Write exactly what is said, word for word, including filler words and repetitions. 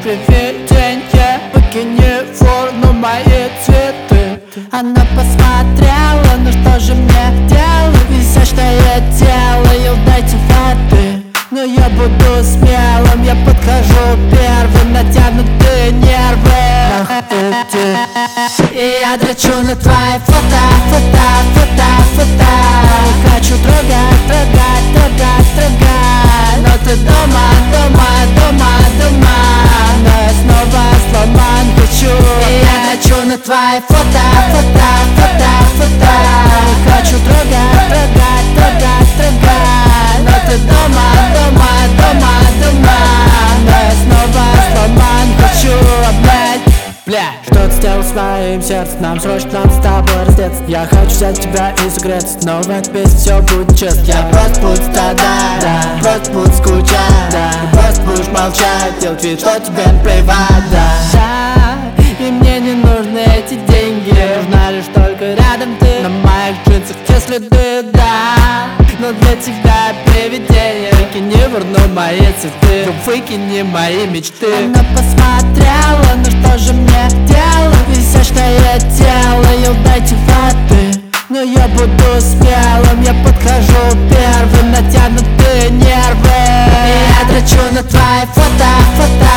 привидение, выкини в урну мои цветы. Она посмотрела, ну что же мне делать? Изящное делаю, дайте воды. Но я буду смелым, я подхожу первым, натянутые нервы. Ах ты, и я дрочу на твои фото, фото, фото, фото. Хочу трогать, трогать, трогать, трогать. Но ты дома, дома, дома, дома. Но я снова сломан, хочу. И я дрочу на твои фото, фото, фото, фото. Хочу трогать, трогать, трогать, трогать. Но ты дома, дома, дома, дома. Но я снова сломан, хочу обнять. Бля, что ты сделал с моим сердцем? Нам срочно с тобой раздеться. Я хочу взять тебя и согреться, но в этой песне все будет честно. Я просто буду страдать, да. просто буду скучать, да. Ты просто будешь молчать, делать вид, что тебе наплевать, да. Да, и мне не нужны эти деньги, нужна лишь только рядом ты. На моих джинсах те следы, да. Но для тебя привидение, выкини в урну мои цветы, выкини мои мечты. Она посмотрела, ну что же мне делать? Изящное делаю, дайте воды. Но я буду смелым, я подхожу первым, натянутые нервы. И я дрочу на твои фото, фото,